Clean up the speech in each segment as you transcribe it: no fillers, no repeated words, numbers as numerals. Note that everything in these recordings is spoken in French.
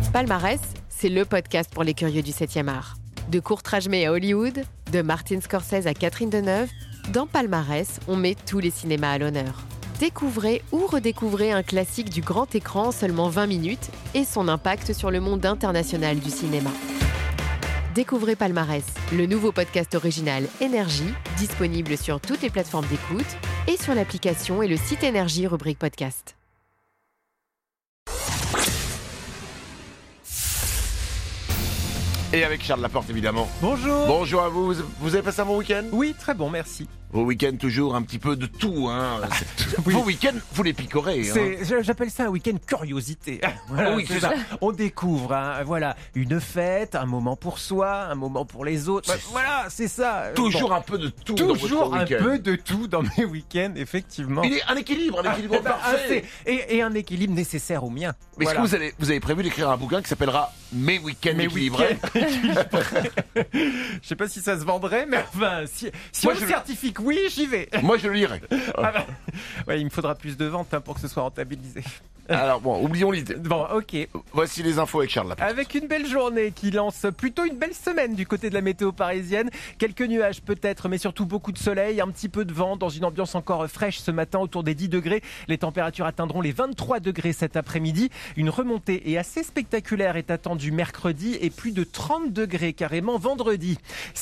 Palmarès, c'est le podcast pour les curieux du 7e art. De Courtrage à Hollywood, de Martin Scorsese à Catherine Deneuve, dans Palmarès, on met tous les cinémas à l'honneur. Découvrez ou redécouvrez un classique du grand écran en seulement 20 minutes et son impact sur le monde international du cinéma. Découvrez Palmarès, le nouveau podcast original Énergie, disponible sur toutes les plateformes d'écoute et sur l'application et le site Énergie rubrique podcast. Et avec Charles Laporte, évidemment. Bonjour. Bonjour à vous. Vous avez passé un bon week-end ? Oui, très bon, merci. Vos week-ends, toujours un petit peu de tout, hein. Oui. Vos week-ends, vous les picorez, hein. J'appelle ça un week-end curiosité. Voilà, Oui, c'est ça. On découvre, hein, voilà, une fête, un moment pour soi, un moment pour les autres. Voilà, c'est ça. Toujours un peu de tout dans votre Toujours un week-end. peu de tout dans mes week-ends, effectivement. Il est un équilibre parfait. Et un équilibre nécessaire au mien. Mais Voilà. est-ce que vous avez prévu d'écrire un bouquin qui s'appellera Mes week-ends équilibrés ? Je sais pas si ça se vendrait, mais enfin, si Moi, on le certifie que oui, j'y vais. Moi, je le lirai. Ah bah, ouais, il me faudra plus de ventes pour que ce soit rentabilisé. Alors bon, oublions l'idée. Bon, ok. Voici les infos avec Charles Laporte. Avec une belle journée qui lance plutôt une belle semaine du côté de la météo parisienne. Quelques nuages peut-être, mais surtout beaucoup de soleil, un petit peu de vent dans une ambiance encore fraîche ce matin autour des 10 degrés. Les températures atteindront les 23 degrés cet après-midi. Une remontée et assez spectaculaire est attendue mercredi et plus de 30 degrés carrément vendredi.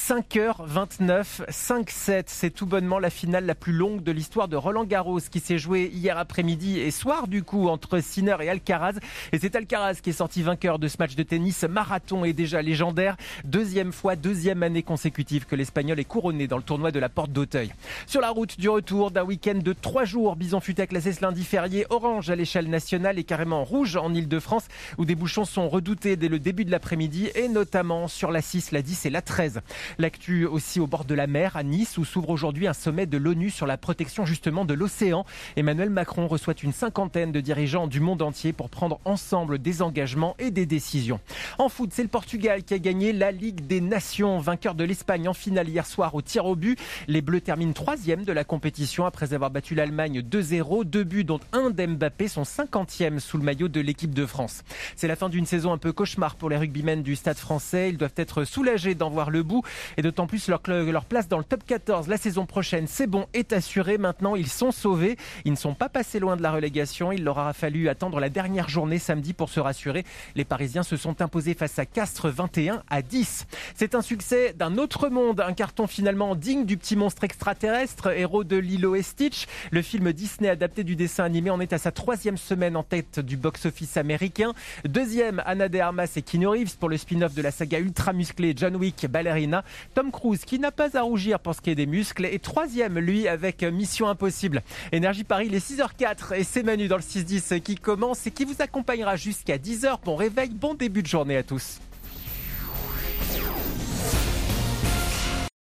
5h29, 5-7, c'est tout bonnement la finale la plus longue de l'histoire de Roland-Garros qui s'est jouée hier après-midi et soir du coup entre Sinner et Alcaraz. Et c'est Alcaraz qui est sorti vainqueur de ce match de tennis marathon et déjà légendaire. Deuxième année consécutive que l'Espagnol est couronné dans le tournoi de la Porte d'Auteuil. Sur la route du retour d'un week-end de 3 jours, Bison Futé a classé ce lundi férié orange à l'échelle nationale et carrément rouge en Ile-de-France où des bouchons sont redoutés dès le début de l'après-midi et notamment sur la 6, la 10 et la 13. L'actu aussi au bord de la mer à Nice où s'ouvre aujourd'hui un sommet de l'ONU sur la protection justement de l'océan. Emmanuel Macron reçoit une cinquantaine de dirigeants du monde entier pour prendre ensemble des engagements et des décisions. En foot, c'est le Portugal qui a gagné la Ligue des Nations, vainqueur de l'Espagne en finale hier soir au tir au but. Les Bleus terminent 3e de la compétition après avoir battu l'Allemagne 2-0, 2 buts dont un d'Mbappé, son 50e sous le maillot de l'équipe de France. C'est la fin d'une saison un peu cauchemar pour les rugbymen du Stade français. Ils doivent être soulagés d'en voir le bout et d'autant plus leur place dans le top 14 la saison prochaine, c'est bon, est assuré. Maintenant, ils sont sauvés. Ils ne sont pas passés loin de la relégation. Il leur aura fallu attendre la dernière journée samedi pour se rassurer. Les Parisiens se sont imposés face à Castres 21-10. C'est un succès d'un autre monde, un carton finalement digne du petit monstre extraterrestre, héros de Lilo et Stitch. Le film Disney adapté du dessin animé en est à sa 3e semaine en tête du box-office américain. 2e, Ana de Armas et Keanu Reeves pour le spin-off de la saga ultra musclée John Wick Ballerina. Tom Cruise qui n'a pas à rougir pour ce qui est des muscles. Et 3e, lui, avec Mission Impossible. Énergie Paris, il est 6h04 et c'est Manu dans le 6-10 qui commence et qui vous accompagnera jusqu'à 10h. Bon réveil, bon début de journée à tous.